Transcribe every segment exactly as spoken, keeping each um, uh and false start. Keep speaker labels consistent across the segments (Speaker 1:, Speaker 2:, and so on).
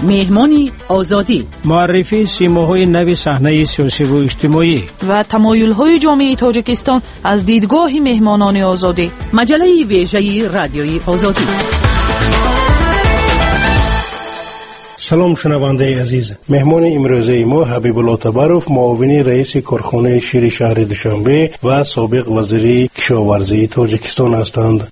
Speaker 1: مهمان آزادی،
Speaker 2: معرفی سیماهای نو صحنه سیاسی و اجتماعی
Speaker 1: و تمایل‌های جامعه تاجیکستان از دیدگاه مهمانان آزادی. مجله ویژه رادیوی آزادی.
Speaker 3: سلام شنونده عزیز. مهمان امروزه ما حبیب الله تبارف، معاون رئیس کارخانه شیر شهر دوشنبه و سابق وزیر کشاورزی تاجیکستان هستند.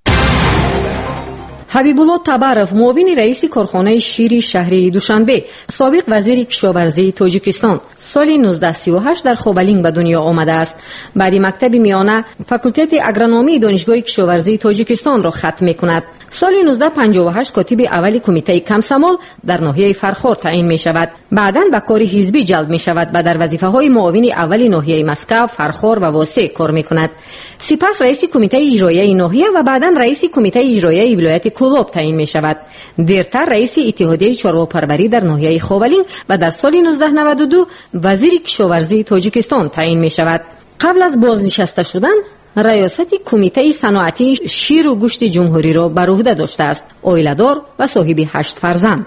Speaker 4: حبیب الله تبارف، معاون رئیس کارخانه شیر شهر دوشنبه، سابق وزیر کشاورزی تاجیکستان، سال نوزده سی و هشت در خوبالینگ به دنیا آمده است. بعد مکتب میانه فاکولته اگرونومی دانشگاه کشاورزی تاجیکستان را ختم می‌کند. سال نوزده پنجاه و هشت کاتب اول کمیته کمسمال در ناحیه فرخار تعیین می‌شود. بعداً به کار حزبی جلب می‌شود و در وظیفه‌های معاون اول ناحیه مسکو، فرخار و واسع کار می‌کند. سپس رئیس کمیته اجرایی ناحیه و بعداً رئیس کمیته اجرایی ولایت کولاب تعیین می‌شود. دیرتر رئیس اتحادیه چارواپروری در ناحیه خوبالینگ و در سال نوزده نود و دو وزیر کشاورزی تاجیکستان تعیین می‌شود. قبل از بازنشسته شدن ریاست کمیته صنعتی شیر و گوشت جمهوری را بر عهده داشته است. عائله‌دار و صاحب هشت فرزند.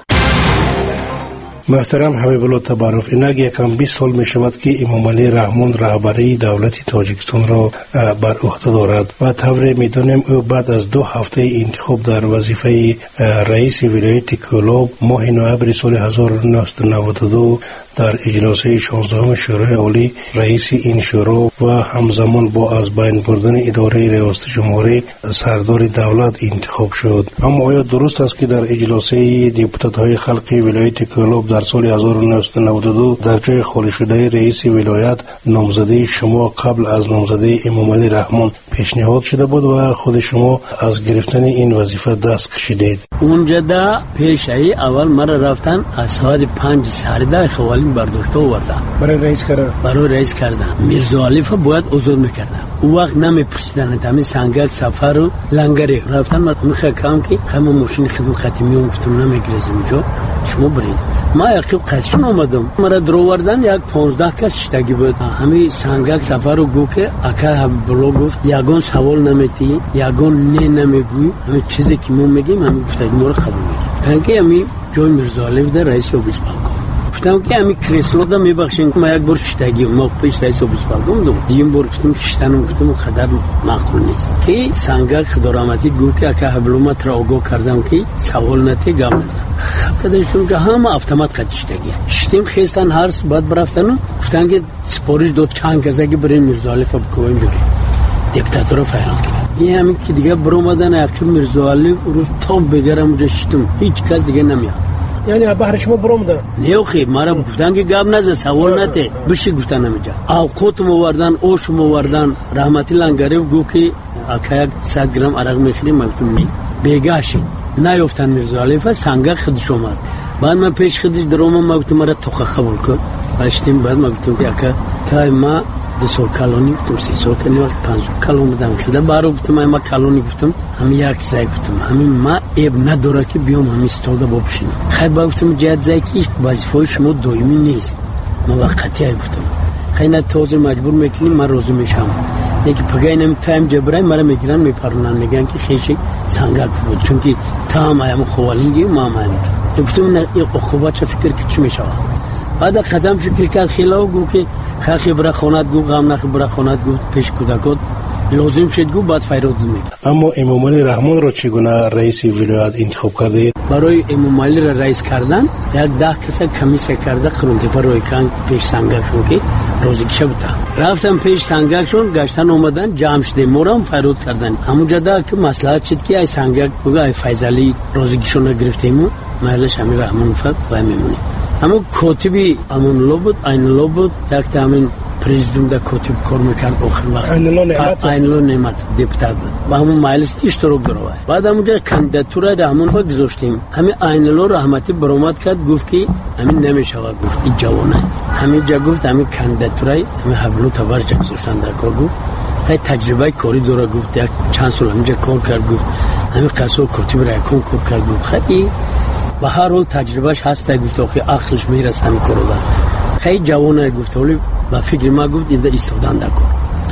Speaker 3: محترم حبیب الله تبارف، اینک یکم بیست سال می شود که امام علی رحمان رهبری دولت تاجیکستان را بر عهده دارد و طور می دانیم او بعد از دو هفته انتخاب در وظیفه رئیس ولایت کولاب ماه نوامبر سال هزار و نهصد و نود و دو در اجلاس شانزدهم شورای عالی رئیس این شورا و همزمان با از بین بردن اداره ریاست جمهوری سردار دولت انتخاب شد. اما آیا درست است که در اجلاس دپوتات های خلقی ولایت کولاب در سال هزار و نهصد و نود و دو در جای خالی شده رئیس ولایت نامزدی شما قبل از نامزدی امام علی رحمان پیشنهاد شده بود و خود شما از گرفتن این وظیفه دست کشیدید؟
Speaker 5: اونجا دا پیشایی اول مرا رفتن از ساعت پنج ساعت خوالین برداشته آوردن
Speaker 3: برای رئیس کردن
Speaker 5: برای رئیس کردن. میرزا علیف باید عذر میکردن. او وقت نمیپرسیدن تامی سنگک سفر و لنگری رفتن. من میخوام که همه ماشین خدمت خاتمیون گفتم نمیگرزم جو شما برید. ما یکی قصشون آمدم مرا درو آوردن. یک پانزده کس شتگی بود. همین سنگک سفر رو گفت که اکا حبیبالله گفت یگان سوال نمیتی یگان نه نمیگوی. همین چیزی که ما میگیم همین گفتگی ما رو قبول میگیم. تنگی همین جای میرزا علیف در رئیس اوبیس بانک گفتم که همین کریسلو دا میبخشین. ما یک بار شتگی ما پیش رئیس اوبیس بانک بودم. دیم بار گفتم شتنم گفتم خدر معقول نیست که سنگک خدارامتی گفت که اکا حبیبالله ما ترا آگاه کردم که سوال نتی گام نزن. خب داشتم که همه اتومات قدشتگی شتیم خستن هرس بعد برفتن گفتن که سپارش دو چند کسا که برین میرزا علیف بکوین بری دکتاتور رو فعال کرد. این همین که دیگه برو اومدن اخیر میرزا علیف روز تام بگیرم اونجا شتم هیچ کس دیگه نمیاد.
Speaker 3: یعنی بهر شما برو اومدن؟
Speaker 5: نه خیر مرا گفتن که گام نزن سوال نته بشه گفتن نمیجا. اوقات موردن اوش موردن رحمتی لنگری گفت که اکا صد گرم عرق میخریم مکتوم می بگاشین نیافتن میرزا علیف سنگک خودش اومد. بعد من پیش خودش دروم مکتوم مرا توخه قبول کرد. باشتیم بعد مکتوم که اکا که ما دو سال کالونی تو سی سال کنی وقت پنج کالون بودم که بارو گفتم ما کالونی گفتم همین یک سعی گفتم همین ما اب نداره که بیام همین استاد با بشینم. خیر گفتم جهت زکی وظیفه شما دائمی نیست موقتی گفتم. خیر نه توز مجبور میکنیم من روزی میشم دیگه پگاینم تایم جبرای مرا میگیرن میپرونن میگن که خیلی سنگک بود چون که تمام ایم خوالینگی ما مانی گفتم نه این عقوبت فکر که چی میشه. بعد قدم فکر کرد خیلاو گفت که خاکی برای خونت گفت غم نخ برای خونت گفت پیش کودکات لازم شد گفت بعد فیرود میگه.
Speaker 3: اما امام علی رحمان را چگونه رئیس ولایت انتخاب کرده؟
Speaker 5: برای امام علی را رئیس کردن یک ده کس کمیسه کرده قرونتی پر روی کان پیش سنگکشون که روزی کشه بوده رفتم پیش سنگکشون گشتن اومدن جمع شده مورم فیرود کردن. همونجا ده که مصلحت شد که ای سنگک بگه ای فیضلی روزی کشون را گرفتیم محلش همین رحمان فقط و میمونیم. اما کاتبی امون لو بود این لو بود یک تا همین پریزیدنت دا کاتب کار میکرد آخر وقت
Speaker 3: این لو نعمت
Speaker 5: این لو نعمت دپوتات بود و همون مجلس اشتراک داره. بعد همونجا کاندیداتوره دا همون وقت گذاشتیم. همین این لو رحمتی برآمد کرد گفت که همین نمیشه گفت این جوانه همین جا گفت همین کاندیداتوره همین حبلو تبرج گذاشتن در کار گفت خیلی تجربه کاری داره گفت یک چند سال همینجا کار کرد گفت همین قصور کاتب را کار کرد گفت خیلی و هر حال تجربهش هست گفت که عقلش میرسه همین کارو داره خیلی جوانه گفت ولی با فکر ما گفت اینجا ایستادن در کار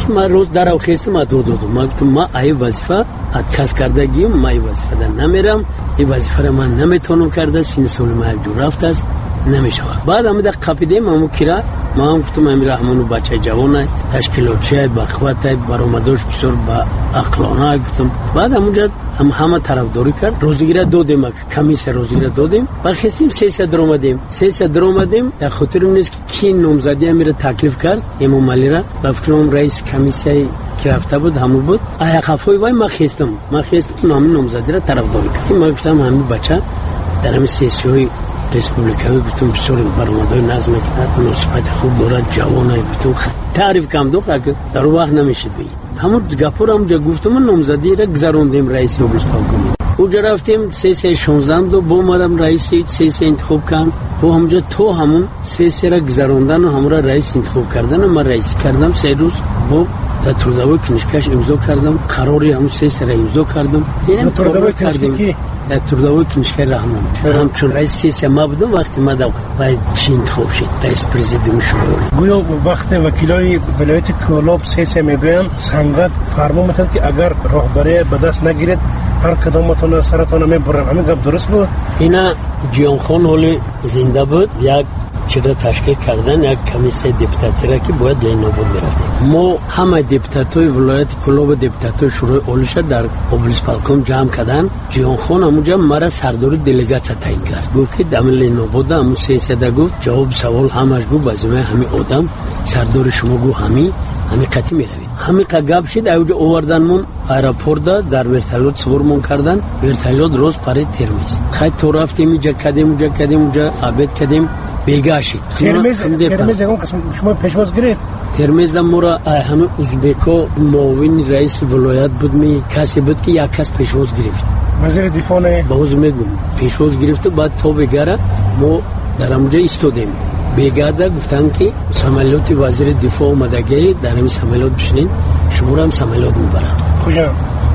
Speaker 5: که ما روز در اوخیست ما دو دو دو ما گفتم ما ای وظیفه ات کس کردگیم ما ای وظیفه در نمیرم این وظیفه را من نمیتونم کرده سین سال ما جو رفت است نمیشه. بعد هم در قپیده ما کرا ما هم گفتم امیر رحمان و بچه جوانه تشکیلاتچی بخوته برآمدش بسیار با عقلانه گفتم. بعد همونجا هم همه طرفداری کرد. روزگیره دادیم کمیس روزگیره دادیم و خواستیم سه سه درآمدیم سه سه درآمدیم در خاطر نیست کی نامزدی امیر تکلیف کرد امام علی را و فکرم رئیس کمیسیه که رفته بود همون بود آیا خفای وای ما خواستم ما خواستم نام نامزدی را طرفداری کرد. ما گفتم همین بچه در همین سیاسی ریسپوبلیکایی گفتم بسیار برآمده نظم کرد نسبت خوب دارد جوانه گفتم تعریف کم دو که در وقت نمیشه بگید همون گپور همونجا گفتم نامزدی را گذروندیم رئیس مجلس کنیم اونجا رفتیم سه سه شانزده دو با اومدم رئیس سه سه انتخاب کردم و همونجا تو همون سه سه را گذروندن و همون را رئیس انتخاب کردن و من رئیس کردم سه روز با در تردوی کنشکش امضا کردم قراری همون سه سه را امضا کردم اینم تردوی کردیم در تردوی کنشکش رحمان همچون رئیس سه سه ما بودم وقتی ما در باید چی انتخاب شد رئیس پرزیدنت شد.
Speaker 3: گویا وقت وکیلای ولایت کولاب سه سه میگویند سنگک فرمان میتند که اگر راهبری به دست نگیرد هر کدامتون سرتون میبرن. همین گپ درست بود؟
Speaker 5: اینا جیان خان حالی زنده بود یک چرا تشکیل کردن یک کمیسیه دپوتاتی را که باید لین نابود میرفتیم. ما همه دپوتاتای ولایت کولاب و دپوتاتای شورای اولیش در اوبلیس پالکوم جمع کردن. جیان خان همونجا مرا سرداری دلیگاسیا تعیین کرد. گفت که دم لین نابود همون سیاست گفت جواب سوال همش گفت بازم همین آدم سرداری شما گفت همین همین قطعی میروید. همین قگاب شد اوج آوردنمون آیرپورت در ورتالوت سوارمون کردن. ورتالوت روز پاره ترمیز خیلی تو رفتیم اینجا کدیم اونجا کدیم اونجا عبد کدیم بیگاشید.
Speaker 3: ترمیز ترمیز اون قسم شما پیشواز گرفت.
Speaker 5: ترمیز دمورا همه ازبکو معاون رئیس ولایت بود می کسی بود که یک کس پیشواز گرفت.
Speaker 3: وزیر دفاع نه
Speaker 5: باز میگم پیشواز گرفت بعد تو بگره ما در اونجا ایستادیم. بیگاده گفتن که سمالوت وزیر دفاع اومدگی در این سمالوت بشینین شما هم سمالوت میبرن.
Speaker 3: کجا؟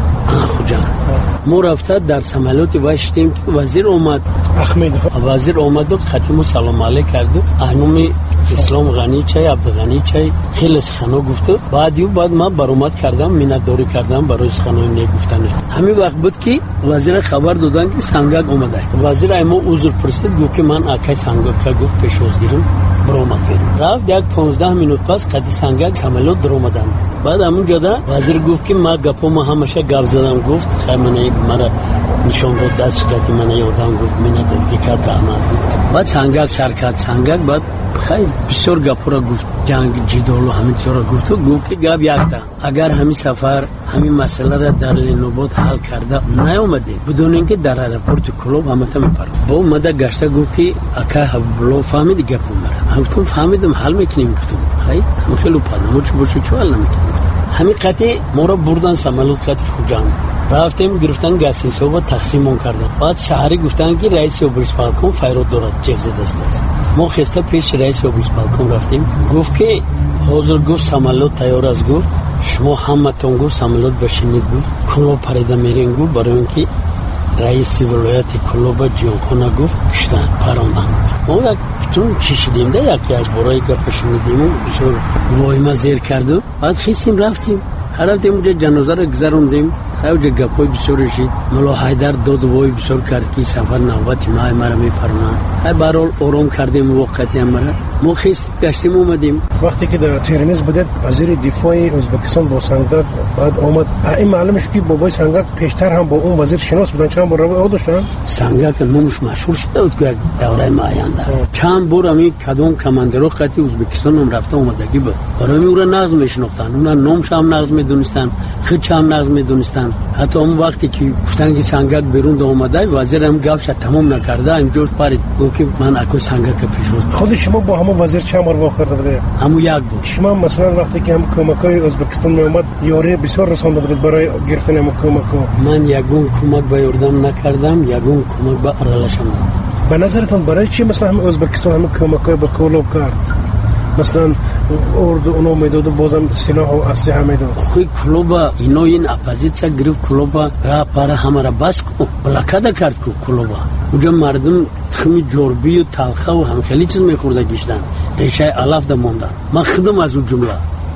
Speaker 5: آه کجا؟ ما رفته در سمالوت واشتیم که وزیر اومد
Speaker 3: احمد
Speaker 5: وزیر اومد و خاتم سلام علیک کرد. انومی اسلام غنی چای عبد غنی چای خیلی سخنا گفت. بعد یو بعد ما برآمد کردم منتداری کردم برای سخنای نگفتنش. همین وقت بود که وزیر خبر دادن که سنگک اومده. وزیر ایما عذر پرسید گفت که من اکای سنگک گفت پیشواز گیرم برآمد بریم. رفت یک پانزده منوت پس قدی سنگک سمالوت در اومدن. بعد همون جدا وزیر گفت که ما گپو ما همشه گپ زدم گفت خیر من یک مرا نشون داد دست گرفت من یادم گفت منتداری که کرد گفت. بعد سنگک سرکت سنگک بعد خیلی بسیار گپورا گفت جنگ جدال و همین چیزا گفت و گفت که گپ یکتا اگر همین سفر همین مسئله را در لینوباد حل کرده نیامده بدون اینکه در آیرپورت کولاب همه تا میپره با اومده گشته گفت که اکا حبیبالله فهمید گپ اومده هم گفتم فهمیدم حل میکنیم گفتم خیلی خیلی پادم چه باشه چه حل نمیکنیم همین قطعی ما را بردن سمالوت قطعی خوجان رفتیم گرفتن گاسین صبح تقسیم کردن. بعد سحری گفتن که رئیس اوبلیس پالکوم فیرود دارد جغز دست است. ما خسته پیش رئیس اوبلیس پالکوم رفتیم گفت که حاضر گفت سمالوت تیار است گفت شما همتون گفت سمالوت بشینید گفت کولاب پریده میرین گفت برای اینکه رئیس ولایت کولاب جیان خان گفت پشتن پراندن. ما یک چون چی شدیم ده یکی از برای گپ شنیدیم و بسیار واهمه زیر کرد. بعد خیستیم رفتیم رفتیم اونجا جنازه را گذروندیم. خیلی گپای بسیار رسید. ملا حیدر داد وای بسیار کرد که سفر نوبتی ما مرا میپرونن. هر برال آرام کردیم وقتی مرا ما خیست گشتیم اومدیم.
Speaker 3: وقتی که در ترمیز بودید وزیر دفاع ازبکستان با سنگک بعد اومد این معلومه که بابای سنگک پیشتر هم با اون وزیر شناس بودن چند بار رو داشتن.
Speaker 5: سنگک نامش مشهور شده بود که دوره معینده چند بار می کدوم کماندرو قتی ازبکستان هم رفته اومدگی بود. برای اون را نظم میشناختن اون نامش هم نظم میدونستن خیلی هم نظم میدونستن. حتی اون وقتی که گفتن که سنگک بیرون اومده وزیر هم گپش تمام نکرده این جوش پرید گفت که من اکو سنگک پیشواز.
Speaker 3: خود شما با همون وزیر چند بار واقع کرده بودید؟
Speaker 5: همون یک بود.
Speaker 3: شما مثلا وقتی که هم کمکای ازبکستان می اومد یاری بسیار رسانده بودید برای گرفتن هم کمکو.
Speaker 5: من یگون کمک به یاردم نکردم یگون کمک به ارالشم.
Speaker 3: به نظرتون برای چی مثلا هم ازبکستان هم کمکای به کولاب کرد؟ مثلا اردو اونو میداد و بازم سلاح و اسلحه میداد.
Speaker 5: خوی کلوبا اینو این اپوزیسیا گرفت کلوبا را پاره همه را بس کو بلاکاده کرد کو کلوبا. اونجا مردم تخمی جوربی و تلخه و هم خیلی چیز میخورده گشتن. ریشه الاف ده موندن. من خودم از اون جمله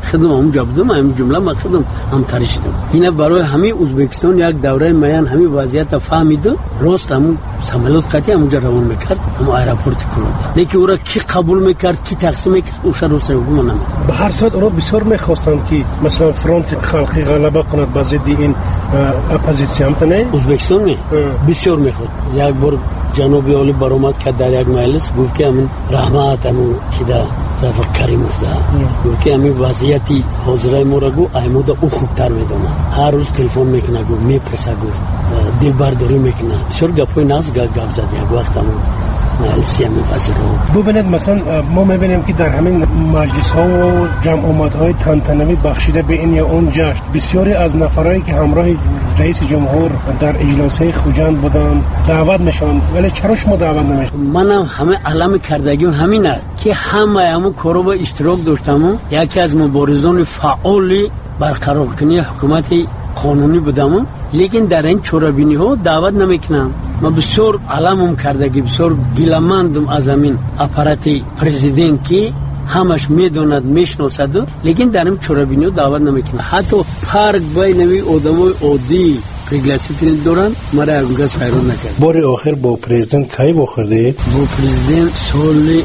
Speaker 5: خودم اونجا بودم، همین جمله ما خودم هم ترشیدم. اینا برای همین ازبکستان یک دوره میان همین وضعیت فهمید، راست همون سمالات قطعی همونجا روان میکرد، همون ایرپورت کلون. لیکن اون را کی قبول میکرد، کی تقسیم میکرد، اوش رو سر حکومت نمی‌داد.
Speaker 3: به هر صورت اونها بسیار میخواستند که مثلا فرانت خلقی غلبه کند بر ضد این اپوزیسیون تنه.
Speaker 5: ازبکستان می بسیار میخواد. یک بار جنوبی عالی برآمد که در یک مجلس گفت که همین رحمت همون که در رفیق کریموف ده گفت که همین وضعیتی حاضرای ما را گو ایمودا او خوبتر میدونه. هر روز تلفن میکنه گفت میپرسه گفت دل برداری میکنه. بسیار گپای ناز گپ زد یک وقت همون مجلسی همین وزیر رو.
Speaker 3: ببینید مثلا ما میبینیم که در همین مجلس ها و جمع آمدهای تنتنوی بخشیده به این یا اون جشن بسیاری از نفرایی که همراه رئیس جمهور در اجلاسه خوجند بودن دعوت میشن، ولی چرا شما دعوت نمیشن؟
Speaker 5: منم همه علم کردگی همین است که همه همون کارو با اشتراک داشتم. یکی از مبارزان فعالی برقرار کنی حکومت قانونی بودم، لیکن در این چورابینی ها دعوت نمیکنم. ما بسیار علمم کردگی بسیار گیلمندم از همین اپارات پرزیدنت که همش میدوند میشناسد، لیکن در این چورابینی ها دعوت نمیکنه. حتی پارک بین آدمای عادی پریگلاسی ترین دوران مرا اونجاست فایرون نکرد.
Speaker 3: بار آخر با پرزیدنت کی واخورده؟
Speaker 5: با پرزیدنت سال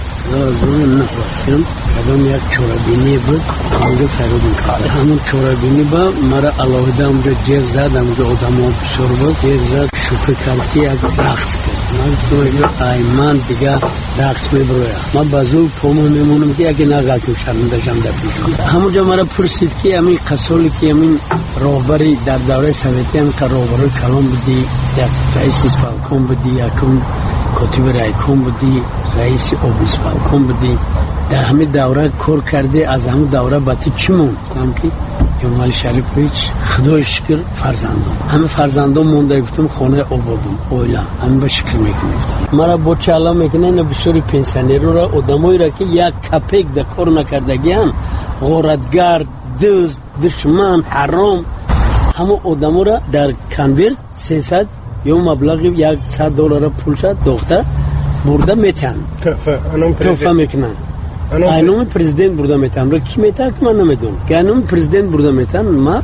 Speaker 5: دو هزار کدام یک چورابینی بود اونجا فایرون کرد. همون چورابینی با مرا علاوه اونجا جر زد، اونجا آدم‌ها بسیار بود، جر زد شوخی کرد، یک رقص کرد. من تو ایمان دیگه رقص میبرویم. من بازو پوم میمونم که اگه نگاتو شرمنده شم در پیشم. همونجا مرا پرسید که همین قصولی که همین راهبری در دوره سوویتی هم که راهبری کلام بودی، یک رئیس اسپالکوم بودی، یکم کاتب رایکوم بودی، رئیس اوبیسپالکوم بودی، در همین دوره کار کرده. از همون دوره باتی چی موند؟ هم که جمال شریفویچ خدای شکر فرزندم همه فرزندم مونده، گفتم خانه آبادم اویلا همه به شکر میکنم. مرا با چالا میکنه نه بسیاری پنسیونر را آدمایی را که یک کپک در کار نکردگی هم غارتگر، دزد، دشمن، حرام، همه آدما را در کنورت سیصد یا مبلغ یک صد دلار پول شد دختر برده میتن کفه میکنن. اینوم پرزیدنت برده میتن را کی میتن که من نمیدونم که اینوم پرزیدنت برده میتن. ما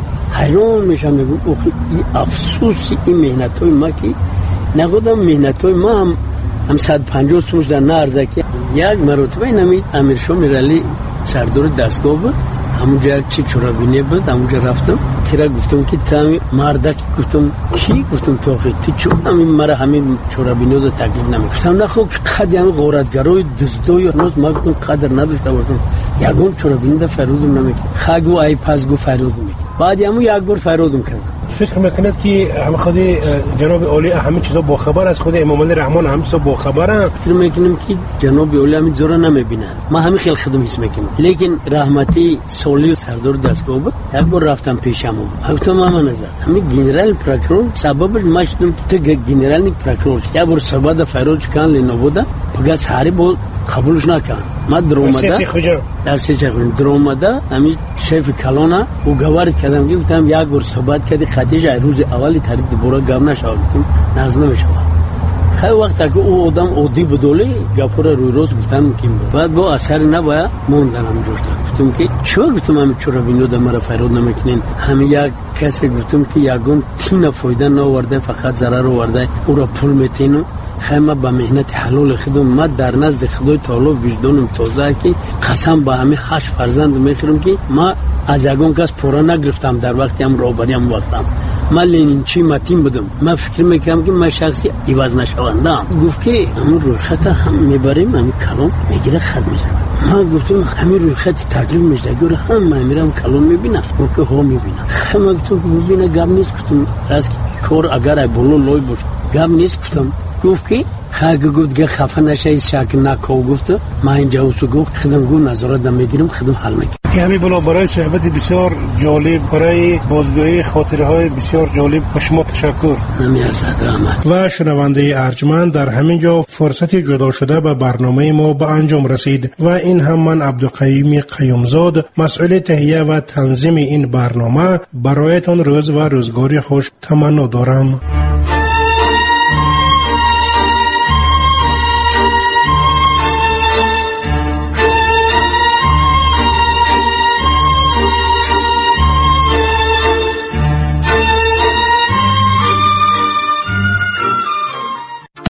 Speaker 5: حیران میشم، میگم اوخی این افسوسی این مهنت های ما که نگودم مهنت های ما هم هم صد پنجاه سوش در نارزه که یک مرتبه نمید امیرشاه میرالی سردور دستگاه بود، همونجا چی چورابینی بود، همونجا رفتم که را گفتم که تامی مردک گفتم کی؟ گفتم تو خیلی تو چون همین مرا همین چورابینی رو تکلیف نمی گفتم نه خب قدی همین غارتگرای دزدوی روز ما گفتم قدر نداشته باشم یکون چورابینی در فرودم نمی خاگو ای پس گو فرودم می بعد همون یک بار فرودم کردم.
Speaker 3: فکر میکنید که هم خود جناب عالی همه چیزا با خبر از خود امام علی رحمان هم چیزا با خبرن؟
Speaker 5: فکر میکنم که جناب عالی همین زورا نمیبینن، ما همین خیلی خدمت حس میکنیم. لیکن رحمتی سولی سردار دستگاه بود، یک بار رفتم پیشم گفتم ماما نظر همین گنرال پروکورور سببش ماشدم که تو گنرال پروکورور یک بار سبب فیروز کان لنوبودا پگاس هاری بود قبولش نکرد. ما درومدا در سیچه درومدا همین شیف کلونا و گوار کردم گفتم یک بار صحبت کردی خدیجه روز اولی تاریخ برو گام نشود ناز نمیشود. خیلی وقت که او آدم عادی بدولی گپور روی روز گفتم که بعد با اثر نباید موندنم جوشتم. گفتم که چرا گفتم همین چرا بینو در مرا فرود نمیکنین؟ همین یک کسی گفتم که یکم تین فایده نورده فقط ضرر آورده او را پول میتینم. خیلی با مهنت حلال خودم ما در نزد خدای تعالی وجدانم تازه که قسم با همین هشت فرزند میخورم که ما از یگان کس پورا نگرفتم در وقتی هم روبری هم وقتم. من لینچی متین بودم، من فکر میکنم که من شخصی ایواز نشوندم. گفت که همون روی خط هم میبریم همین کلام میگیره خط میزنه. من گفتم همین روی خط تکلیف میشه گوره هم من میرم کلام میبینم. گفت که ها میبینم. خیلی من گفتم که ببینه گم نیست. گفتم راست کار اگر ای بلو لای باشه گم نیست. گفتم گفت که خاگه گفت که خفه نشه شک نکو. گفت من اینجا وسو گفت خدم گو نظارت دم میگیرم خدم حل میکنم.
Speaker 3: که همین بلا برای صحبت بسیار جالب برای بازگویی خاطره های بسیار جالب به شما تشکر.
Speaker 5: نمیارزد رحمت.
Speaker 3: و شنونده ارجمند در همین جا فرصت جدا شده به برنامه ما به انجام رسید و این هم من عبدالقیوم قیومزاد مسئول تهیه و تنظیم این برنامه برایتان روز و روزگاری خوش تمنا دارم.